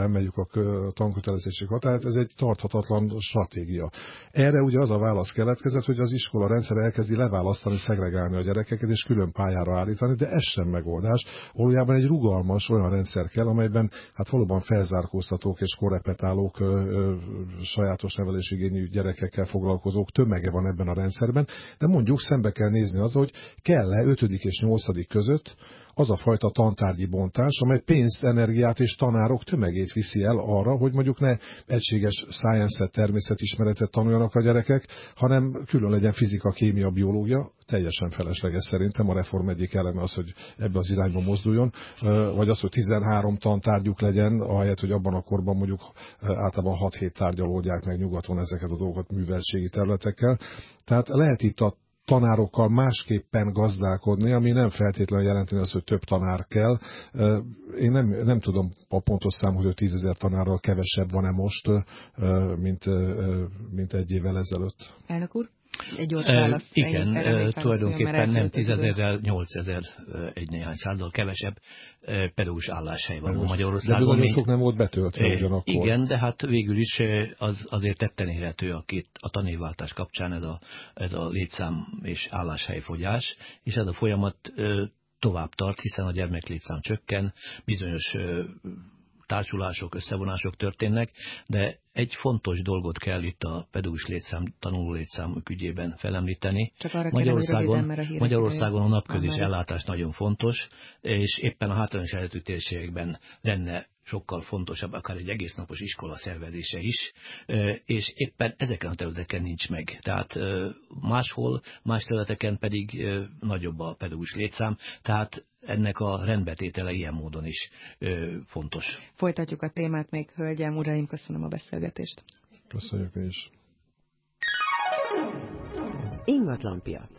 emeljük a tankötelezettség hatályát, ez egy tarthatatlan stratégia. Erre ugye az a válasz keletkezett, hogy az iskola rendszer elkezdi leválasztani, szegregálni a gyerekeket, és külön pályára állítani, de ez sem megoldás. Valójában egy rugalmas olyan rendszer kell, amelyben hát valóban felzárkóztatók és korrepetálók, sajátos nevelésigényű gyerekekkel foglalkozók tömege van ebben a rendszerben, de mondjuk szembe kell nézni az, hogy kell-e 5. és 8. között az a fajta tantárgyi bontás, amely pénzt, energiát és tanárok tömegét viszi el arra, hogy mondjuk ne egységes science-et, természetismeretet tanuljanak a gyerekek, hanem külön legyen fizika, kémia, biológia. Teljesen felesleges szerintem. A reform egyik eleme az, hogy ebbe az irányba mozduljon, vagy az, hogy 13 tantárgyuk legyen, ahelyett, hogy abban a korban mondjuk általában 6-7 tárgyal oldják meg nyugaton ezeket a dolgokat műveltségi területekkel. Tehát lehet itt a tanárokkal másképpen gazdálkodni, ami nem feltétlenül jelenteni az, hogy több tanár kell. Én nem tudom a pontos szám, hogy 10 000 tanárral kevesebb van-e most, mint egy évvel ezelőtt. Elnök úr? Egy gyors válasz. Igen, tulajdonképpen nem 10 000-rel 8 000 egy néhány szállal kevesebb pedagógus álláshely van Magyarországon. De nagyon sok nem volt betöltve ugyanakkor. Igen, de hát végül is azért tetten érhető a tanévváltás kapcsán ez a létszám és álláshelyfogyás, és ez a folyamat tovább tart, hiszen a gyermeklétszám csökken, bizonyos társulások, összevonások történnek, de egy fontos dolgot kell itt a pedagógus létszám, tanuló létszám ügyében felemlíteni. Magyarországon a napközis ellátás nagyon fontos, és éppen a hátrányos helyzetű térségekben lenne sokkal fontosabb, akár egy egésznapos iskola szervezése is, és éppen ezeken a területeken nincs meg. Tehát máshol, más területeken pedig nagyobb a pedagógus létszám, tehát ennek a rendbetétele ilyen módon is fontos. Folytatjuk a témát még, hölgyem, uraim, köszönöm a beszélgetést. Köszönjük mi is. Ingatlanpiac.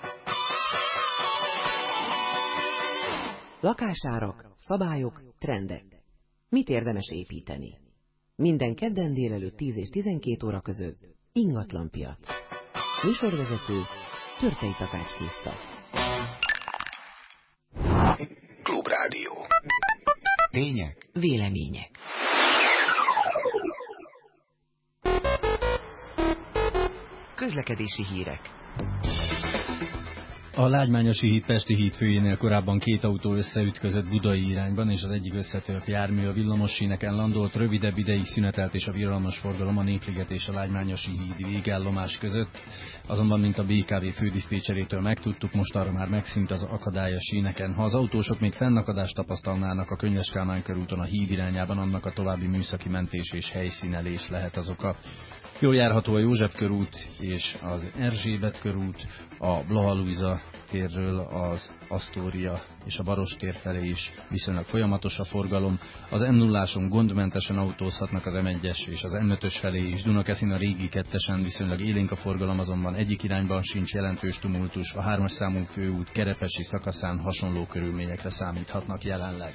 Lakásárak, szabályok, trendek. Mit érdemes építeni? Minden kedden délelőtt 10 és 12 óra között Ingatlanpiac. Műsorvezető Törtei Takács Kriszta. Klubrádió. Tények. Vélemények. Közlekedési hírek. A Lágymányosi híd Pesti híd főjénél korábban 2 autó összeütközött budai irányban, és az egyik összetört jármű a villamos síneken landolt, rövidebb ideig szünetelt és a viralmas forgalom a Népliget és a Lágymányosi híd végállomás között. Azonban, mint a BKV fődiszpécserétől megtudtuk, most arra már megszűnt az akadály a síneken. Ha az autósok még fennakadást tapasztalnának a Könyves Kálmán körúton a híd irányában, annak a további műszaki mentés és helyszínelés lehet az oka. Jól járható a József körút és az Erzsébet körút, a Blaha Lujza térről az Asztória és a Baross tér felé is viszonylag folyamatos a forgalom. Az M0-áson gondmentesen autózhatnak az M1-es és az M5-ös felé is. Dunakeszin a régi 2-esen viszonylag élénk a forgalom, azonban egyik irányban sincs jelentős tumultus. A 3-as számú főút Kerepesi szakaszán hasonló körülményekre számíthatnak jelenleg.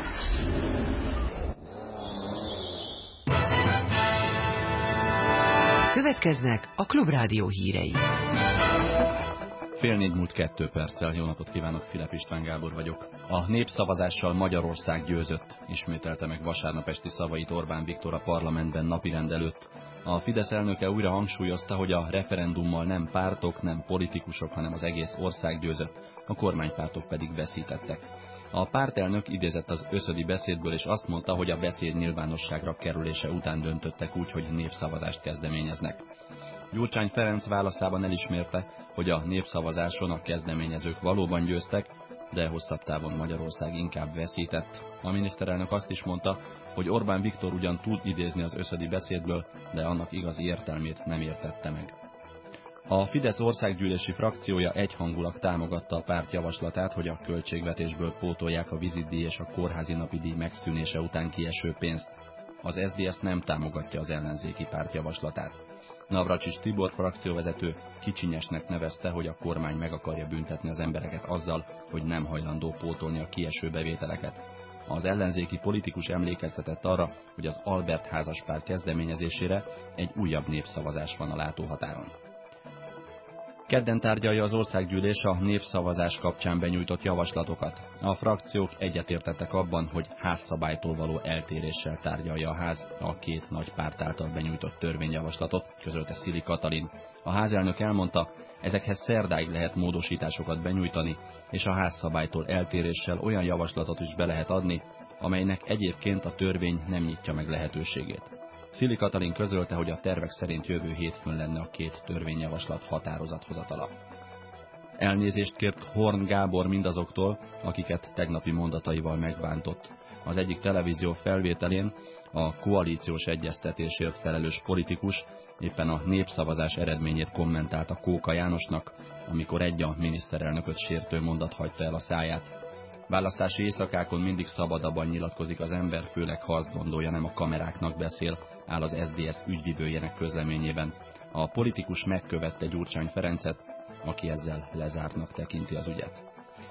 Következnek a Klubrádió hírei. 3:04 Jó napot kívánok, Filip István Gábor vagyok. A népszavazással Magyarország győzött, ismételte meg vasárnap esti szavait Orbán Viktor a parlamentben napirend előtt. A Fidesz elnöke újra hangsúlyozta, hogy a referendummal nem pártok, nem politikusok, hanem az egész ország győzött, a kormánypártok pedig veszítettek. A pártelnök idézett az összödi beszédből, és azt mondta, hogy a beszéd nyilvánosságra kerülése után döntöttek úgy, hogy népszavazást kezdeményeznek. Gyurcsány Ferenc válaszában elismerte, hogy a népszavazáson a kezdeményezők valóban győztek, de hosszabb távon Magyarország inkább veszített. A miniszterelnök azt is mondta, hogy Orbán Viktor ugyan tud idézni az összödi beszédből, de annak igazi értelmét nem értette meg. A Fidesz országgyűlési frakciója egyhangulag támogatta a párt javaslatát, hogy a költségvetésből pótolják a vizitdíj és a kórházi napidíj megszűnése után kieső pénzt. Az SZDSZ nem támogatja az ellenzéki párt javaslatát. Navracsics Tibor frakcióvezető kicsinyesnek nevezte, hogy a kormány meg akarja büntetni az embereket azzal, hogy nem hajlandó pótolni a kieső bevételeket. Az ellenzéki politikus emlékeztetett arra, hogy az Albert házaspár kezdeményezésére egy újabb népszavazás van a látóhatáron. Kedden tárgyalja az országgyűlés a népszavazás kapcsán benyújtott javaslatokat. A frakciók egyetértettek abban, hogy házszabálytól való eltéréssel tárgyalja a ház a két nagy párt által benyújtott törvényjavaslatot, közölte Szili Katalin. A házelnök elmondta, ezekhez szerdáig lehet módosításokat benyújtani, és a házszabálytól eltéréssel olyan javaslatot is be lehet adni, amelynek egyébként a törvény nem nyitja meg lehetőségét. Szili Katalin közölte, hogy a tervek szerint jövő hétfőn lenne a két törvényjavaslat határozathozatala. Elnézést kért Horn Gábor mindazoktól, akiket tegnapi mondataival megbántott. Az egyik televízió felvételén a koalíciós egyeztetésért felelős politikus éppen a népszavazás eredményét kommentálta Kóka Jánosnak, amikor a miniszterelnököt sértő mondat hagyta el a száját. Választási éjszakákon mindig szabadabban nyilatkozik az ember, főleg ha azt gondolja, nem a kameráknak beszél, áll az SZDSZ ügyvivőjének közleményében. A politikus megkövette Gyurcsány Ferencet, aki ezzel lezártnak tekinti az ügyet.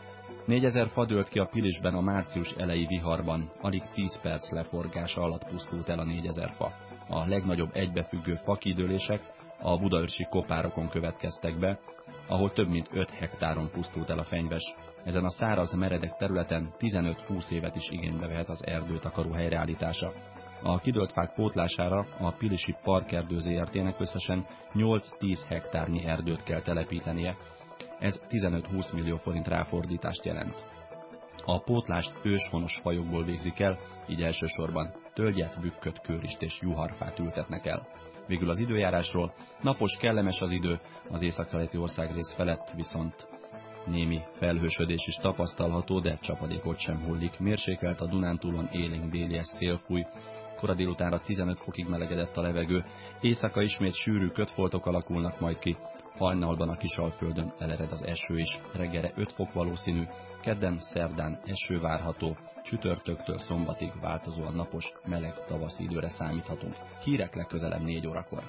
4000 fa dőlt ki a Pilisben a március eleji viharban, alig 10 perc leforgása alatt pusztult el a 4000 fa. A legnagyobb egybefüggő fakidőlések a budaörsi kopárokon következtek be, ahol több mint 5 hektáron pusztult el a fenyves. Ezen a száraz, meredek területen 15-20 évet is igénybe vehet az erdőtakaró helyreállítása. A kidőlt fák pótlására a Pilisi Parkerdő Zrt-nek összesen 8-10 hektárnyi erdőt kell telepítenie. Ez 15-20 millió forint ráfordítást jelent. A pótlást őshonos fajokból végzik el, így elsősorban tölgyet, bükköt, kőrist és juharfát ültetnek el. Végül az időjárásról: napos, kellemes az idő, az északkeleti országrész felett viszont némi felhősödés is tapasztalható, de csapadékot sem hullik. Mérsékelt, a Dunántúlon élénk délies szél fúj. Kora délutánra 15 fokig melegedett a levegő. Éjszaka ismét sűrű kötfoltok alakulnak majd ki. Hajnalban a Kisalföldön elered az eső is. Reggelre 5 fok valószínű. Kedden, szerdán eső várható. Csütörtöktől szombatig változóan napos, meleg tavaszi időre számíthatunk. Hírek legközelebb 4 órakor.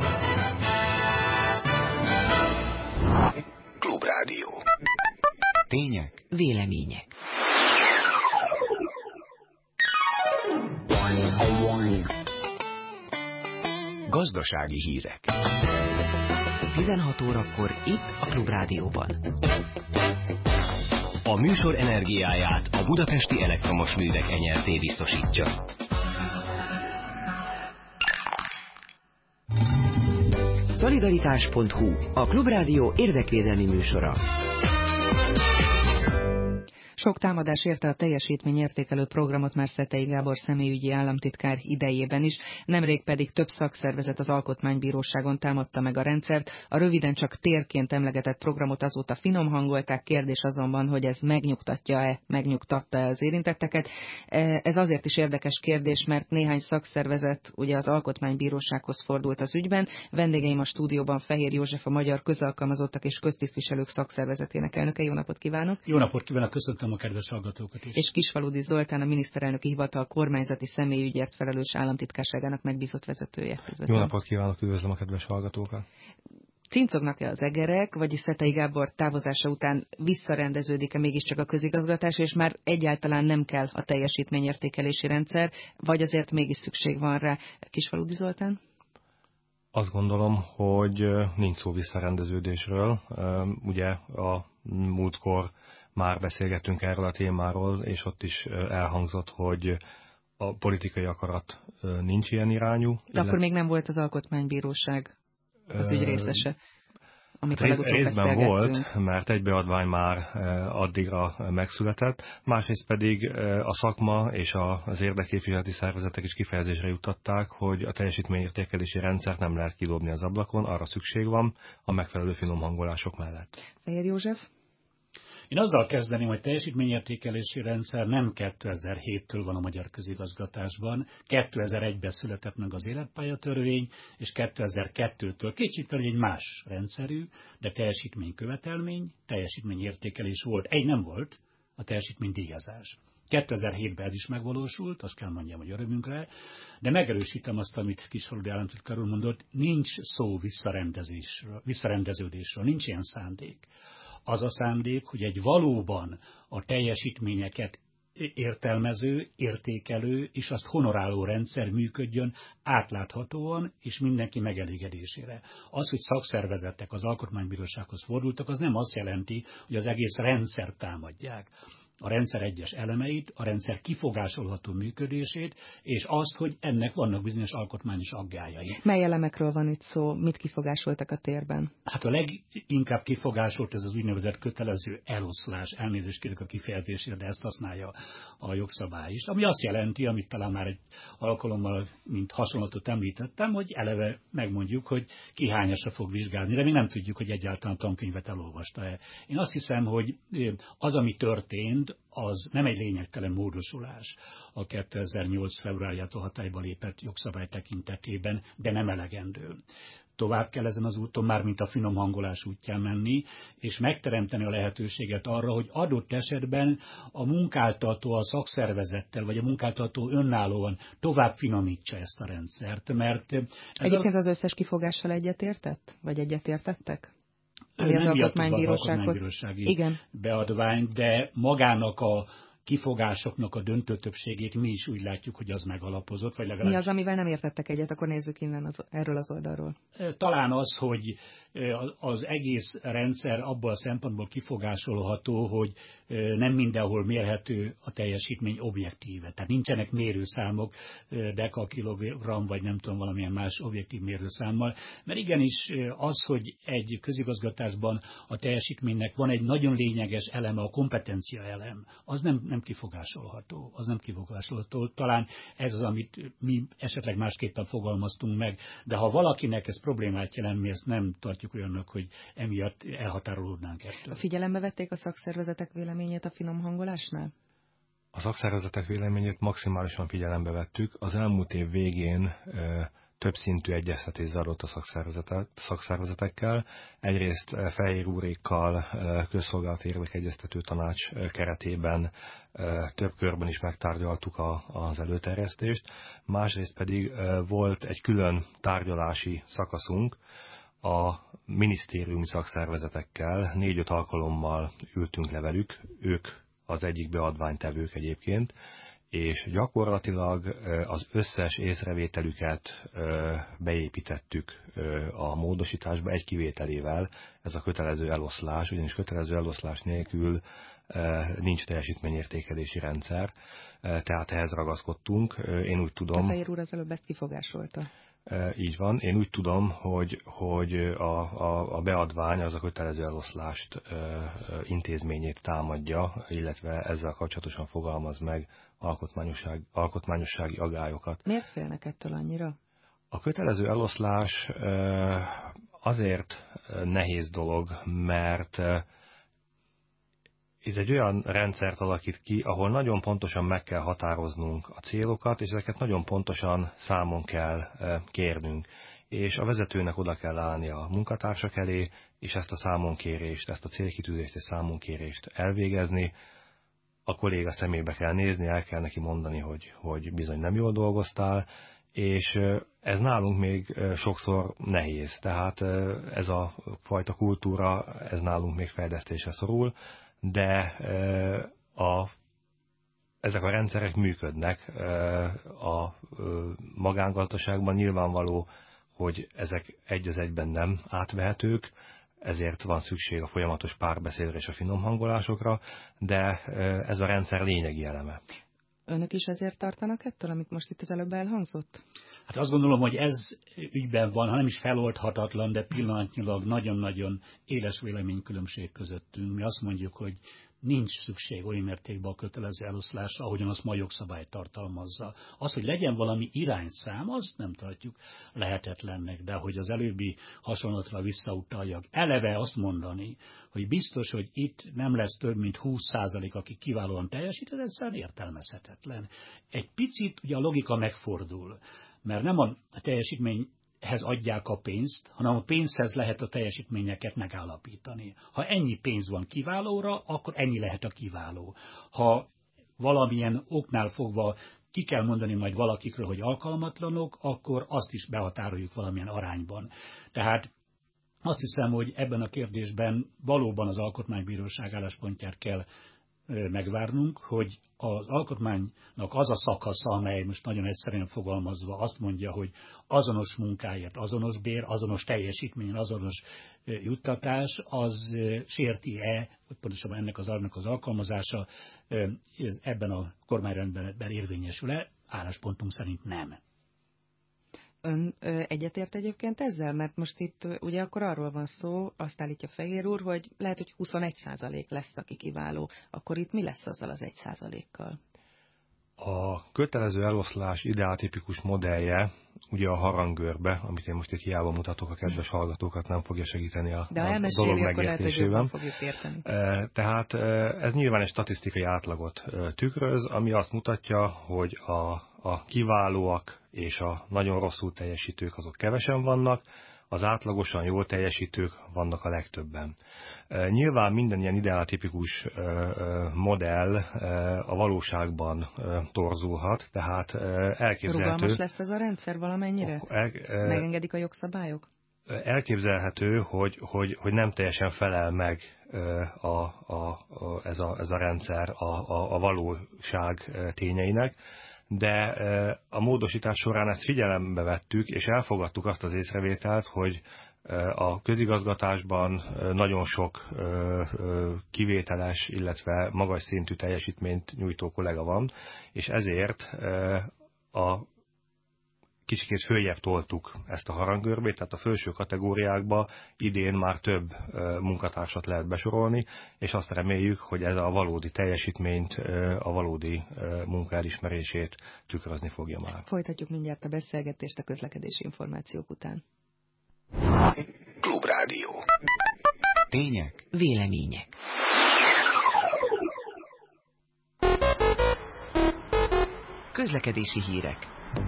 Klubrádió. Tények. Vélemények. Gazdasági hírek. 16 órakor itt a Klubrádióban. A műsor energiáját a Budapesti Elektromos Művek Nyrt. Biztosítja. Szolidaritás.hu, a Klubrádió érdekvédelmi műsora. Sok támadás érte a teljesítményértékelő programot már Szetei Gábor személyügyi államtitkár idejében is, nemrég pedig több szakszervezet az Alkotmánybíróságon támadta meg a rendszert. A röviden csak térként emlegetett programot azóta finom hangolták, kérdés azonban, hogy ez megnyugtatta-e az érintetteket. Ez azért is érdekes kérdés, mert néhány szakszervezet ugye az Alkotmánybírósághoz fordult az ügyben. Vendégeim a stúdióban Fehér József, a Magyar Közalkalmazottak és Köztisztviselők Szakszervezetének elnöke. Jó napot kívánok! Jó napot kívánok, köszöntöm a kedves hallgatókat is. És Kisfaludy Zoltán, a Miniszterelnöki Hivatal kormányzati személyügyért felelős államtitkárságának megbízott vezetője. Jó napot kívánok, üdvözlöm a kedves hallgatókat. Cincognak-e az egerek, vagyis Szetei Gábor távozása után visszarendeződik-e mégiscsak a közigazgatás, és már egyáltalán nem kell a teljesítményértékelési rendszer, vagy azért mégis szükség van rá? Kisfaludy Zoltán? Azt gondolom, hogy nincs szó visszarendeződésről. Ugye a múltkor már beszélgettünk erről a témáról, és ott is elhangzott, hogy a politikai akarat nincs ilyen irányú. De akkor még nem volt az Alkotmánybíróság az ügy részese, amikor legutóbb részben volt, mert egy beadvány már addigra megszületett, másrészt pedig a szakma és az érdekképviseleti szervezetek is kifejezésre juttatták, hogy a teljesítményértékelési rendszert nem lehet kidobni az ablakon, arra szükség van a megfelelő finom hangolások mellett. Fehér József? Én azzal kezdeném, hogy teljesítményértékelési rendszer nem 2007-től van a magyar közigazgatásban, 2001-ben született meg az életpályatörvény, és 2002-től kicsit egy más rendszerű, de teljesítménykövetelmény, teljesítményértékelés volt. Egy nem volt, a teljesítménydíjazás. 2007-ben ez is megvalósult, azt kell mondjam, hogy örömünkre, de megerősítem azt, amit Kisfaludy államtitkár úr mondott, nincs szó visszarendeződésről, nincs ilyen szándék. Az a szándék, hogy egy valóban a teljesítményeket értelmező, értékelő és azt honoráló rendszer működjön átláthatóan és mindenki megelégedésére. Az, hogy szakszervezetek az alkotmánybírósághoz fordultak, az nem azt jelenti, hogy az egész rendszert támadják. A rendszer egyes elemeit, a rendszer kifogásolható működését, és azt, hogy ennek vannak bizonyos alkotmányos aggályai. Mely elemekről van itt szó? Mit kifogásoltak a térben? Hát a leginkább kifogásolt ez az úgynevezett kötelező eloszlás, elnézést kérek a kifejezésére, de ezt használja a jogszabály is. Ami azt jelenti, amit talán már egy alkalommal, mint hasonlatot említettem, hogy eleve megmondjuk, hogy ki hányasra fog vizsgálni, de mi nem tudjuk, hogy egyáltalán tankönyvet elolvasta-e. Én azt hiszem, hogy az, ami történt, az nem egy lényegtelen módosulás a 2008. februárjától hatályba lépett jogszabály tekintetében, de nem elegendő. Tovább kell ezen az úton már, mint a finom hangolás útján menni, és megteremteni a lehetőséget arra, hogy adott esetben a munkáltató a szakszervezettel, vagy a munkáltató önállóan tovább finomítsa ezt a rendszert. Mert egyébként az összes kifogással egyetértett? Vagy egyetértettek? Nem az alkotmánybírósági beadvány, de magának a kifogásoknak a döntő többségét mi is úgy látjuk, hogy az megalapozott. Vagy legalább... Mi az, amivel nem értettek egyet? Akkor nézzük innen erről az oldalról. Talán az, hogy az egész rendszer abból a szempontból kifogásolható, hogy nem mindenhol mérhető a teljesítmény objektíve. Tehát nincsenek mérőszámok, dekakilogramm, vagy nem tudom, valamilyen más objektív mérőszámmal. Mert igenis az, hogy egy közigazgatásban a teljesítménynek van egy nagyon lényeges eleme, a kompetencia elem, az nem kifogásolható. Az nem kifogásolható. Talán ez az, amit mi esetleg másképpen fogalmaztunk meg, de ha valakinek ez problémát jelent, mi ezt nem tartjuk olyannak, hogy emiatt elhatárolódnánk ettől. Figyelembe vették a szakszervezetek véleményét a finom hangolásnál? A szakszervezetek véleményét maximálisan figyelembe vettük. Az elmúlt év végén többszintű egyeztetés zajlott a szakszervezetekkel. Egyrészt Fehér úrékkal közszolgálati érdekegyeztető tanács keretében több körben is megtárgyaltuk az előterjesztést. Másrészt pedig volt egy külön tárgyalási szakaszunk a minisztériumi szakszervezetekkel. 4-5 alkalommal ültünk le velük, ők az egyik beadványtevők egyébként, és gyakorlatilag az összes észrevételüket beépítettük a módosításba egy kivételével, ez a kötelező eloszlás, ugyanis kötelező eloszlás nélkül nincs teljesítményértékelési rendszer, tehát ehhez ragaszkodtunk. Én úgy tudom... A Fehér úr az előbb ezt kifogásolta. Így van. Én úgy tudom, hogy a beadvány az a kötelező eloszlást intézményét támadja, illetve ezzel kapcsolatosan fogalmaz meg alkotmányossági agályokat. Miért félnek ettől annyira? A kötelező eloszlás azért nehéz dolog, mert ez egy olyan rendszert alakít ki, ahol nagyon pontosan meg kell határoznunk a célokat, és ezeket nagyon pontosan számon kell kérnünk. És a vezetőnek oda kell állni a munkatársak elé, és ezt a számonkérést, ezt a célkitűzést és számonkérést elvégezni. A kolléga szemébe kell nézni, el kell neki mondani, hogy bizony nem jól dolgoztál, és ez nálunk még sokszor nehéz. Tehát ez a fajta kultúra, ez nálunk még fejlesztésre szorul, de ezek a rendszerek működnek. A magángazdaságban nyilvánvaló, hogy ezek egy az egyben nem átvehetők, ezért van szükség a folyamatos párbeszédre és a finom hangolásokra, de ez a rendszer lényegi eleme. Önök is ezért tartanak ettől, amit most itt az előbb elhangzott? Hát azt gondolom, hogy ez ügyben van, ha nem is feloldhatatlan, de pillanatnyilag nagyon-nagyon éles véleménykülönbség közöttünk. Mi azt mondjuk, hogy nincs szükség olyan mértékben a kötelező eloszlásra, ahogyan azt ma jogszabály tartalmazza. Az, hogy legyen valami irányszám, azt nem tartjuk lehetetlennek, de hogy az előbbi hasonlatra visszautaljak, eleve azt mondani, hogy biztos, hogy itt nem lesz több mint 20%, aki kiválóan teljesít, ez egyszerűen értelmezhetetlen. Egy picit ugye a logika megfordul, mert nem a teljesítményhez adják a pénzt, hanem a pénzhez lehet a teljesítményeket megállapítani. Ha ennyi pénz van kiválóra, akkor ennyi lehet a kiváló. Ha valamilyen oknál fogva ki kell mondani majd valakikről, hogy alkalmatlanok, akkor azt is behatároljuk valamilyen arányban. Tehát azt hiszem, hogy ebben a kérdésben valóban az Alkotmánybíróság álláspontját kell megvárnunk, hogy az alkotmánynak az a szakasza, amely most nagyon egyszerűen fogalmazva azt mondja, hogy azonos munkáért azonos bér, azonos teljesítmény, azonos juttatás, az sérti-e, vagy pontosabban ennek az alapnak az alkalmazása ebben a kormányrendben érvényesül-e? Álláspontunk szerint nem. Ön egyetért egyébként ezzel? Mert most itt ugye akkor arról van szó, azt állítja Fehér úr, hogy lehet, hogy 21% lesz, aki kiváló. Akkor itt mi lesz azzal az 1%-kal? A kötelező eloszlás ideáltipikus modellje, ugye a harangörbe, amit én most itt hiába mutatok, a kedves hallgatókat nem fogja segíteni a dolog megértésében. Tehát ez nyilván egy statisztikai átlagot tükröz, ami azt mutatja, hogy a kiválóak és a nagyon rosszul teljesítők azok kevesen vannak, az átlagosan jól teljesítők vannak a legtöbben. Nyilván minden ilyen ideáltipikus modell a valóságban torzulhat, tehát elképzelhető... Rugalmas lesz ez a rendszer valamennyire? Megengedik a jogszabályok? Elképzelhető, hogy nem teljesen felel meg ez a rendszer a valóság tényeinek, de a módosítás során ezt figyelembe vettük, és elfogadtuk azt az észrevételt, hogy a közigazgatásban nagyon sok kivételes, illetve magas szintű teljesítményt nyújtó kollega van, és ezért a kicsikét följebb toltuk ezt a harangörbét, tehát a felső kategóriákba idén már több munkatársat lehet besorolni, és azt reméljük, hogy ez a valódi teljesítményt, a valódi munka elismerését tükrözni fogja már. Folytatjuk mindjárt a beszélgetést a közlekedési információk után. Klubrádió. Tények. Vélemények. Közlekedési hírek.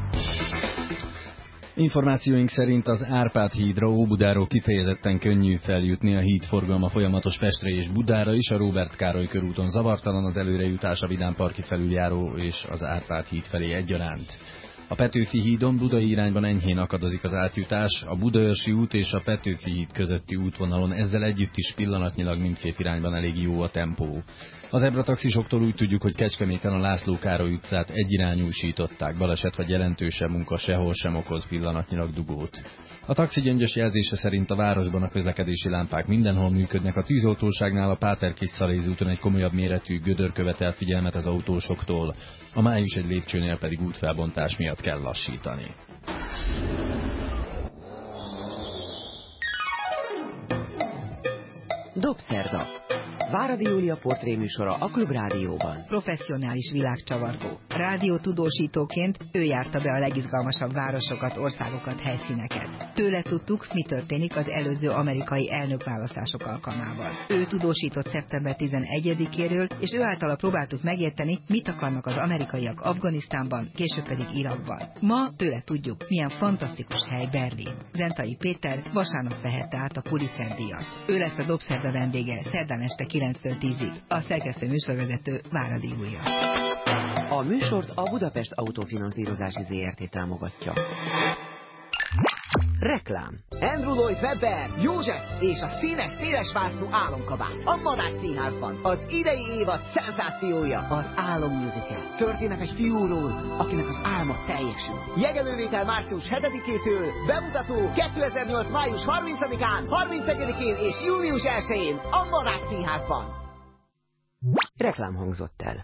Információink szerint az Árpád hídra Óbudáról kifejezetten könnyű feljutni, a híd forgalma folyamatos Pestre és Budára is, a Róbert Károly körúton zavartalan, az előrejutás a Vidámparki felüljáró és az Árpád híd felé egyaránt. A Petőfi hídon budai irányban enyhén akadozik az átjutás, a Budaörsi út és a Petőfi híd közötti útvonalon ezzel együtt is pillanatnyilag mindkét irányban elég jó a tempó. Az zebrataxisoktól úgy tudjuk, hogy Kecskeméten a László Károly utcát egyirányúsították, baleset vagy jelentősebb munka sehol sem okoz pillanatnyilag dugót. A taxi gyöngyös jelzése szerint a városban a közlekedési lámpák mindenhol működnek, a tűzoltóságnál a Páter-Kis-Szalézi úton egy komolyabb méretű gödör követel figyelmet az autósoktól, a Május egy lépcsőnél pedig útfelbontás miatt kell lassítani. Dobszerda. Váradi Júlia portréműsora a Klubrádióban. Professzionális világcsavargó. Rádiótudósítóként ő járta be a legizgalmasabb városokat, országokat, helyszíneket. Tőle tudtuk, mi történik az előző amerikai elnökválasztások alkalmával. Ő tudósított szeptember 11-éről, és ő általa próbáltuk megérteni, mit akarnak az amerikaiak Afganisztánban, később pedig Irakban. Ma tőle tudjuk, milyen fantasztikus hely Berlin. Zentai Péter vasárnap vehette át a Pulitzer-díjat. Ő lesz a Dobszerda vendége szerdán este 9-től 10-ig. A szerkesztő műsorvezető Váradi Júlia. A műsort a Budapest Autofinanszírozási ZRT támogatja. Reklám. Andrew Lloyd Webber, József és a színes, szélesvászló álomkabát. A Madách Színházban. Az idei évad szenzációja. Az Álom Musical. Történetes fiúról, akinek az álma teljesül. Jegelővétel március 7-től, bemutató 2008. május 30-án, 31-én és július 1-én a Madách Színházban. Reklám hangzott el.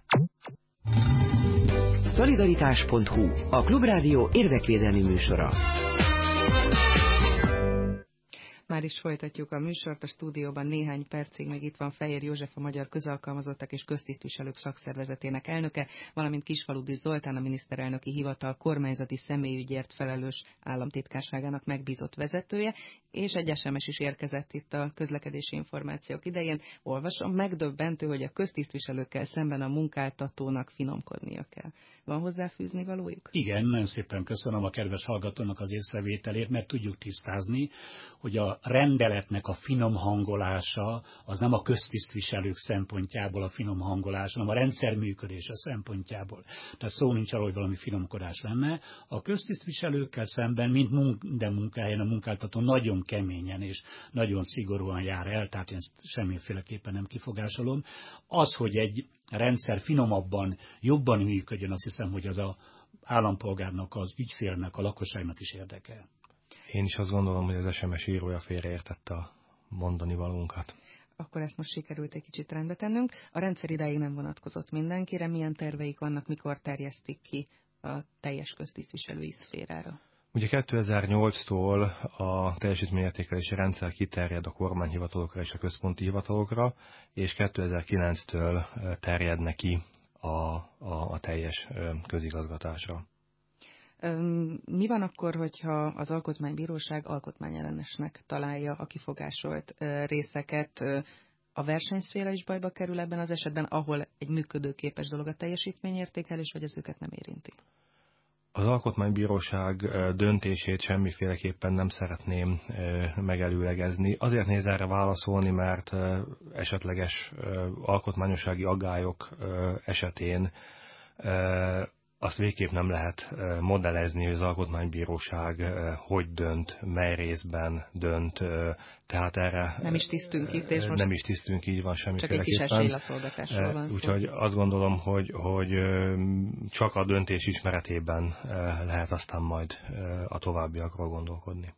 Szolidaritás.hu, a Klubrádió érdekvédelmi műsora. Már is folytatjuk a műsort, a stúdióban néhány percig még itt van Fehér József, a Magyar Közalkalmazottak és Köztisztviselők Szakszervezetének elnöke, valamint Kisfaludy Zoltán, a miniszterelnöki hivatal kormányzati személyügyért felelős államtitkárságának megbízott vezetője, és egy SMS is érkezett itt a közlekedési információk idején. Olvasom, megdöbbentő, hogy a köztisztviselőkkel szemben a munkáltatónak finomkodnia kell. Van hozzáfűzni valójuk? Igen, nagyon szépen köszönöm a kedves hallgatónak az észrevételét, mert tudjuk tisztázni, hogy a rendeletnek a finom hangolása az nem a köztisztviselők szempontjából a finom hangolás, hanem a rendszer működése szempontjából. Tehát szó nincs arról, hogy valami finomkodás lenne. A köztisztviselőkkel szemben, mint minden munkahelyen, a munkáltató nagyon keményen és nagyon szigorúan jár el, tehát én ezt semmiféleképpen nem kifogásolom. Az, hogy egy rendszer finomabban, jobban működjön, azt hiszem, hogy az a állampolgárnak, az ügyfélnek, a lakosságnak is érdeke. Én is azt gondolom, hogy az SMS írója félreértette a mondani valónkat. Akkor ezt most sikerült egy kicsit rendbe tennünk. A rendszer idáig nem vonatkozott mindenkire. Milyen terveik vannak, mikor terjesztik ki a teljes köztisztviselői szférára? Ugye 2008-tól a teljesítményértékelési rendszer kiterjed a kormányhivatalokra és a központi hivatalokra, és 2009-től terjedne ki a teljes közigazgatásra. Mi van akkor, hogyha az Alkotmánybíróság alkotmányellenesnek találja a kifogásolt részeket? A versenyszféra is bajba kerül ebben az esetben, ahol egy működőképes dolog a teljesítményértékelés, vagy ez őket nem érinti? Az Alkotmánybíróság döntését semmiféleképpen nem szeretném megelőlegezni. Azért nehéz erre válaszolni, mert esetleges alkotmányossági aggályok esetén azt végképp nem lehet modellezni, hogy az Alkotmánybíróság hogy dönt, mely részben dönt, tehát erre nem is tisztünk itt, és most nem is tisztünk, így van semmiféleképpen. Csak egy kis esélylatolgatásról van szó. Úgyhogy azt gondolom, hogy csak a döntés ismeretében lehet aztán majd a továbbiakról gondolkodni.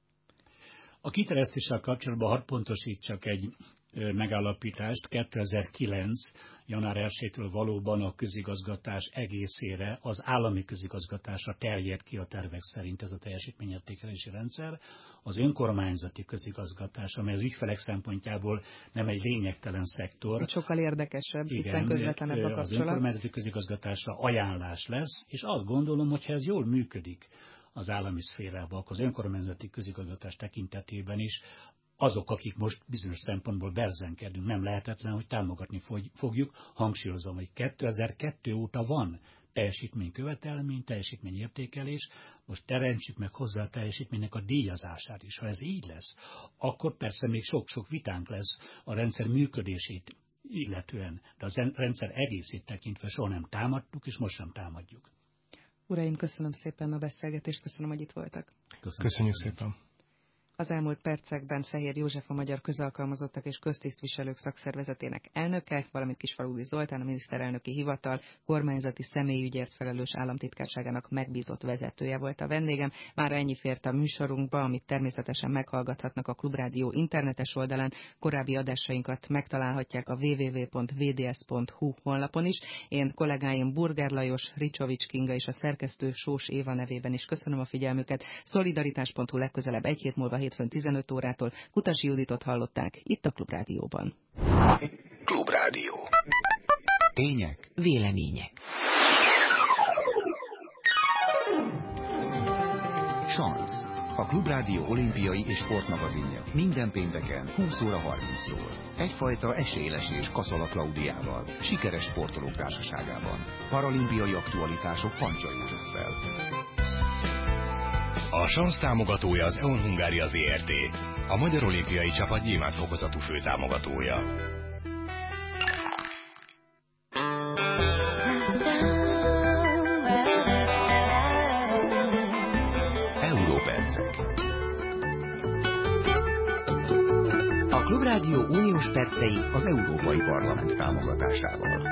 A kiterjesztéssel kapcsolatban hadd pontosítsak egy megállapítást. 2009. január 1-től valóban a közigazgatás egészére, az állami közigazgatásra terjed ki a tervek szerint ez a teljesítményértékelési rendszer. Az önkormányzati közigazgatás, amely az ügyfelek szempontjából nem egy lényegtelen szektor. Itt sokkal érdekesebb, hiszen közvetlenebb a kapcsolat. Az önkormányzati közigazgatásra ajánlás lesz, és azt gondolom, hogy ha ez jól működik az állami szférában, akkor az önkormányzati közigazgatás tekintetében is, azok, akik most bizonyos szempontból berzenkedünk, nem lehetetlen, hogy támogatni fogjuk. Hangsúlyozom, hogy 2002 óta van teljesítménykövetelmény, teljesítményértékelés, most teremtsük meg hozzá a teljesítménynek a díjazását is. Ha ez így lesz, akkor persze még sok-sok vitánk lesz a rendszer működését illetően, de a rendszer egészét tekintve soha nem támadtuk, és most sem támadjuk. Uraim, köszönöm szépen a beszélgetést, köszönöm, hogy itt voltak. Köszönjük szépen. Az elmúlt percekben Fehér József, a Magyar Közalkalmazottak és Köztisztviselők Szakszervezetének elnöke, valamint Kisfaludy Zoltán, a miniszterelnöki hivatal kormányzati személyügyért felelős államtitkárságának megbízott vezetője volt a vendégem. Mára ennyi fért a műsorunkba, amit természetesen meghallgathatnak a Klubrádió internetes oldalán. Korábbi adásainkat megtalálhatják a www.vds.hu honlapon is. Én kollégáim Burger Lajos, Ricsovics Kinga és a szerkesztő Sós Éva nevében is köszönöm a figyelmüket. Szolidaritás.hu legközelebb egy hét múlva hétfőn 15 órától. Kutasi Juditot hallották itt a Klubrádióban. Klubrádió. Tények. Vélemények. Sansz. A Klubrádió olimpiai és sportmagazinja. Minden pénteken 20 óra 30-tól. Egyfajta esélylesés Kaszala Klaudiával. Sikeres sportolók társaságában. Paralimpiai aktualitások Pancsa Józseffel. A Sansz támogatója az EON Hungária Zrt. A Magyar Olimpiai Csapat gyémánt fokozatú főtámogatója. Európercek. A Klubrádió uniós percei az Európai Parlament támogatásával.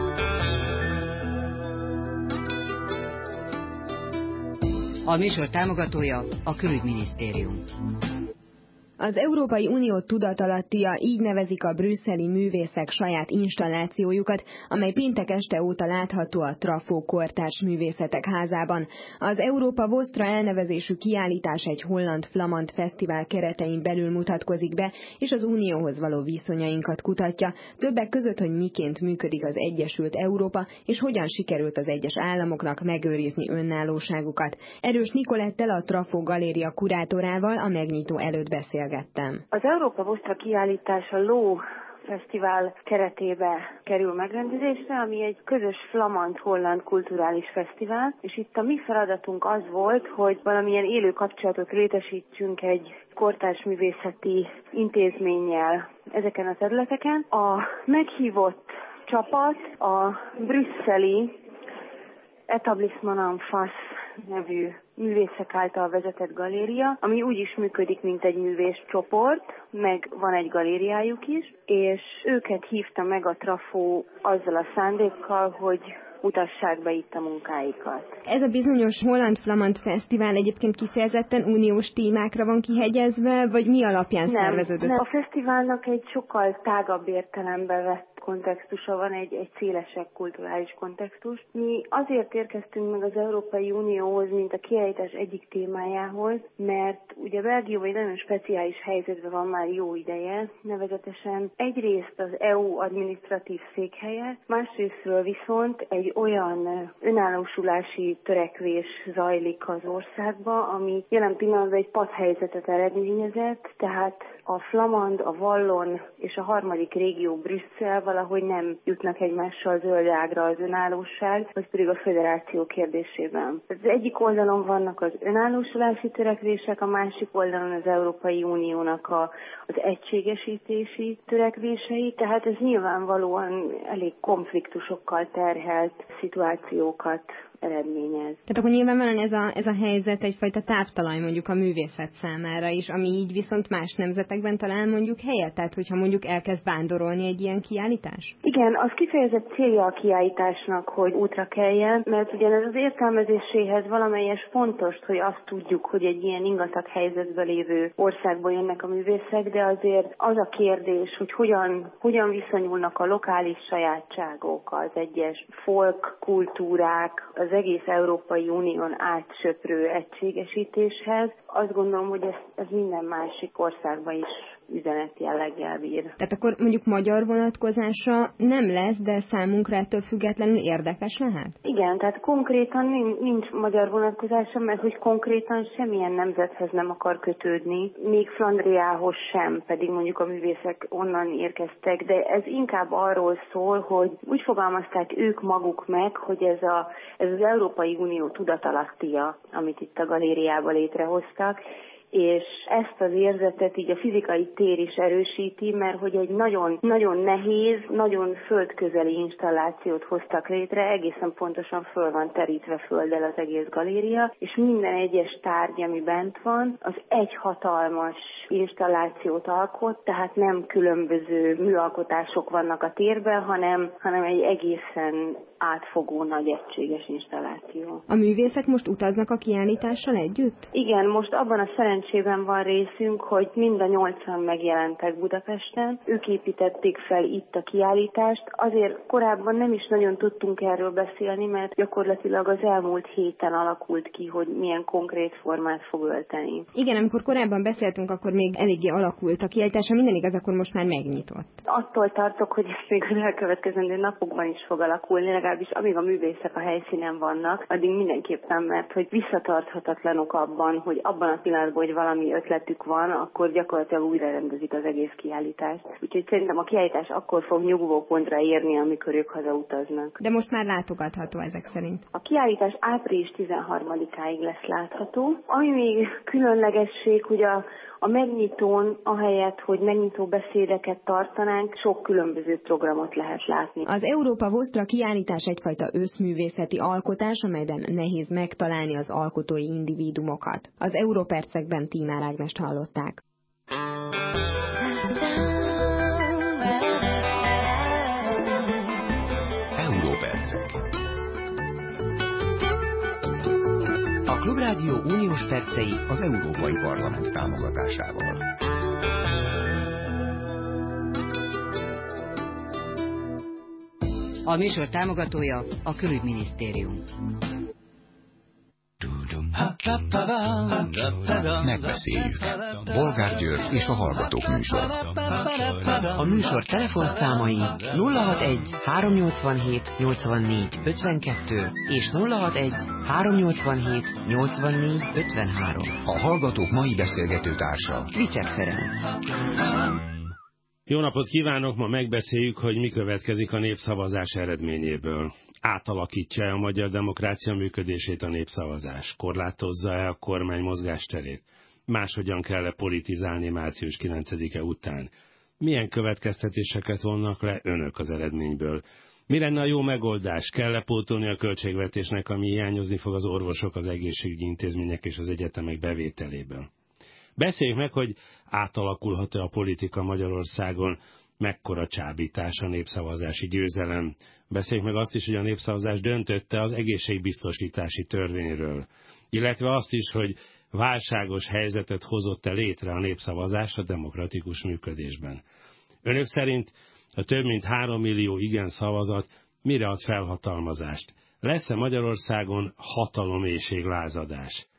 A műsor támogatója a Külügyminisztérium. Az Európai Unió tudatalattia, így nevezik a brüsszeli művészek saját installációjukat, amely péntek este óta látható a Trafó Kortárs Művészetek Házában. Az Európa Vostra elnevezésű kiállítás egy holland-flamand fesztivál keretein belül mutatkozik be, és az Unióhoz való viszonyainkat kutatja, többek között, hogy miként működik az Egyesült Európa, és hogyan sikerült az egyes államoknak megőrizni önállóságukat. Erős Nikolettel, a Trafó Galéria kurátorával a megnyitó előtt beszélgettem. Az Európa Vostra kiállítás a Ló Fesztivál keretébe kerül megrendezésre, ami egy közös flamand-holland kulturális fesztivál, és itt a mi feladatunk az volt, hogy valamilyen élő kapcsolatot létesítsünk egy kortárs művészeti intézménnyel ezeken a területeken. A meghívott csapat a brüsszeli Etablissement en Face nevű művészek által vezetett galéria, ami úgy is működik, mint egy művészcsoport, meg van egy galériájuk is, és őket hívta meg a Trafó azzal a szándékkal, hogy mutassák be itt a munkáikat. Ez a bizonyos Holland-Flamand Fesztivál egyébként kifejezetten uniós témákra van kihegyezve, vagy mi alapján szerveződött? Nem, a fesztiválnak egy sokkal tágabb értelemben vett kontextusa van, egy szélesebb kulturális kontextus. Mi azért érkeztünk meg az Európai Unióhoz, mint a kiállítás egyik témájához, mert ugye Belgium egy nagyon speciális helyzetben van már jó ideje, nevezetesen egyrészt az EU adminisztratív székhelye, másrésztről viszont egy olyan önállósulási törekvés zajlik az országba, ami jelen pillanatban egy padhelyzetet eredményezett, tehát a flamand, a vallon és a harmadik régió Brüsszel valahogy nem jutnak egymással zöld ágra az önállóság, vagy pedig a föderáció kérdésében. Az egyik oldalon vannak az önállósulási törekvések, a másik oldalon az Európai Uniónak az egységesítési törekvései, tehát ez nyilvánvalóan elég konfliktusokkal terhelt szituációkat eredményez. Tehát akkor nyilvánvalóan ez a helyzet egyfajta táptalaj mondjuk a művészet számára is, ami így viszont más nemzetekben talál mondjuk helyet, tehát hogyha mondjuk elkezd vándorolni egy ilyen kiállítás? Igen, az kifejezett célja a kiállításnak, hogy útra keljen, mert ugyanez az értelmezéséhez valamelyes fontos, hogy azt tudjuk, hogy egy ilyen ingatag helyzetben lévő országból jönnek a művészek, de azért az a kérdés, hogy hogyan viszonyulnak a lokális sajátságok, az egyes folk kultúrák, az egész Európai Unión átsöprő egységesítéshez. Azt gondolom, hogy ez minden másik országban is üzenetjelleggel bír. Tehát akkor mondjuk magyar vonatkozása nem lesz, de számunkra ettől függetlenül érdekes lehet? Igen, tehát konkrétan nincs magyar vonatkozása, mert hogy konkrétan semmilyen nemzethez nem akar kötődni, még Flandriához sem, pedig mondjuk a művészek onnan érkeztek, de ez inkább arról szól, hogy úgy fogalmazták ők maguk meg, hogy ez az Európai Unió tudatalattia, amit itt a galériában létrehoztak, és ezt az érzetet így a fizikai tér is erősíti, mert hogy egy nagyon, nagyon nehéz, nagyon földközeli installációt hoztak létre, egészen pontosan föl van terítve földdel az egész galéria, és minden egyes tárgy, ami bent van, az egy hatalmas installációt alkot, tehát nem különböző műalkotások vannak a térben, hanem egy egészen átfogó, nagy egységes installáció. A művészek most utaznak a kiállítással együtt? Igen, most abban a szerencsében van részünk, hogy mind a 80 megjelentek Budapesten. Ők építették fel itt a kiállítást. Azért korábban nem is nagyon tudtunk erről beszélni, mert gyakorlatilag az elmúlt héten alakult ki, hogy milyen konkrét formát fog ölteni. Igen, amikor korábban beszéltünk, akkor még eléggé alakult a kiállítás, ha minden igaz, akkor most már megnyitott. Attól tartok, hogy ez még az elkövetkezendő napokban is fog alakulni, legalábbis amíg a művészek a helyszínen vannak, addig mindenképpen, mert hogy visszatarthatatlanok abban, hogy abban a pillanatban, hogy valami ötletük van, akkor gyakorlatilag újra rendezik az egész kiállítást. Úgyhogy szerintem a kiállítás akkor fog nyugvópontra érni, amikor ők hazautaznak. De most már látogatható ezek szerint. A kiállítás április 13-áig lesz látható. Ami még különlegesség, hogy a megnyitón, ahelyett, hogy megnyitó beszédeket tartanánk, sok különböző programot lehet látni. Az Európa Vostra kiállítás egyfajta összművészeti alkotás, amelyben nehéz megtalálni az alkotói individumokat. Az Európercekben Tímár Ágnest hallották. Európercek. A Klubrádió uniós percei az Európai Parlament támogatásával. A műsor támogatója a Külügyminisztérium. Megbeszéljük. Bolgár György és a Hallgatók műsora. A műsor telefonszámai 061 387 84 52 és 061 387 84 53. A Hallgatók mai beszélgető társa Vicsek Ferenc. Jó napot kívánok! Ma megbeszéljük, hogy mi következik a népszavazás eredményéből. Átalakítja-e a magyar demokrácia működését a népszavazás? Korlátozza-e a kormány mozgásterét? Máshogyan kell-e politizálni március 9-e után? Milyen következtetéseket vonnak le önök az eredményből? Mi lenne a jó megoldás? Kell-e pótolni a költségvetésnek, ami hiányozni fog az orvosok, az egészségügyi intézmények és az egyetemek bevételéből? Beszéljük meg, hogy átalakulhat-e a politika Magyarországon, mekkora csábítás a népszavazási győzelem. Beszéljük meg azt is, hogy a népszavazás döntötte az egészségbiztosítási törvényről, illetve azt is, hogy válságos helyzetet hozott-e létre a népszavazás a demokratikus működésben. Önök szerint a több mint 3 millió igen szavazat mire ad felhatalmazást? Lesz-e Magyarországon hataloméhség lázadás?